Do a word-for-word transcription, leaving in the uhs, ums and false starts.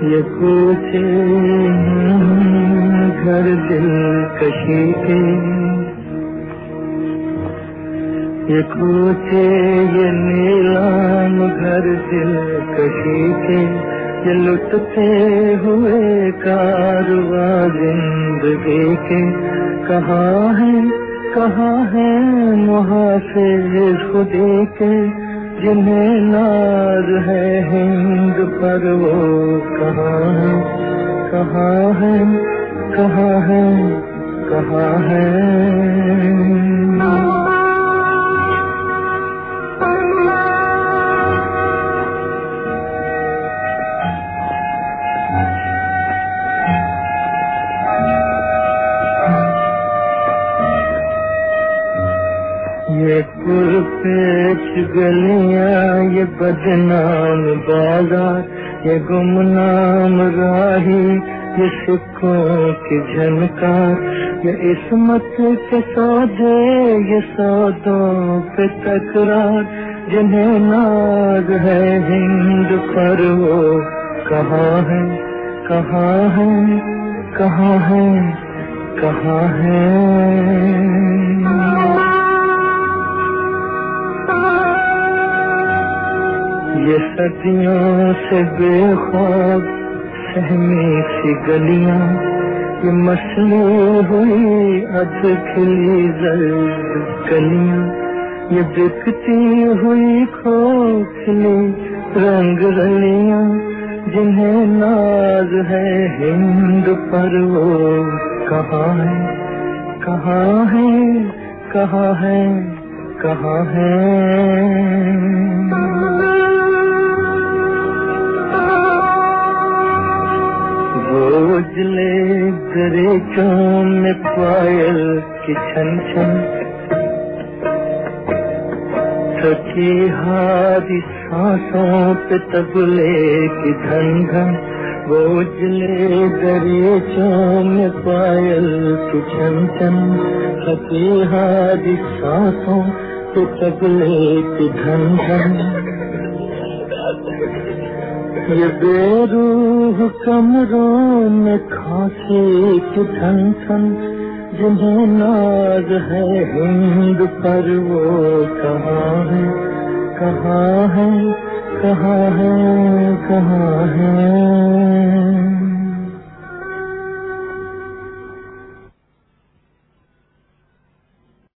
ये पूछे घर दिल कशी के, ये पूछे ये नीलाम घर दिल कशी के, ये लुटते हुए कारवां जिंदगी के। कहाँ है कहाँ है मुहाफिज खुदी के, जिन्हें नाज है हिंद पर वो कहाँ है कहाँ है कहाँ है कहाँ है। ये पुरपेच गलियां, ये बदनाम बाजार, ये गुमनाम राही, ये सिक्कों की झनकार, ये इस्मत के सौदे, ये सौदों पे तकरार, जिन्हें नाज है हिंद पर वो कहाँ है कहाँ है कहाँ है कहाँ है। ये सदियों से बेखौफ सहमी सी गलियां, ये मसली हुई अध खिली जर्द कलियां, ये बिकती हुई खोखली रंग रलियां, जिन्हें नाज है हिंद पर वो कहाँ है कहाँ है कहाँ है कहाँ है। उजले दरियों में पायल की छन छन, थकी हारी सांसों पे तबले की धन धन। वो उजले दरियों में पायल की छन छन, थकी हारी सांसों पे तबले की धन धन। ये बेरूह कमरों में खांसी की ठन ठन, जिन्हें नाज है हिंद पर वो कहाँ है कहाँ है कहाँ है कहाँ है।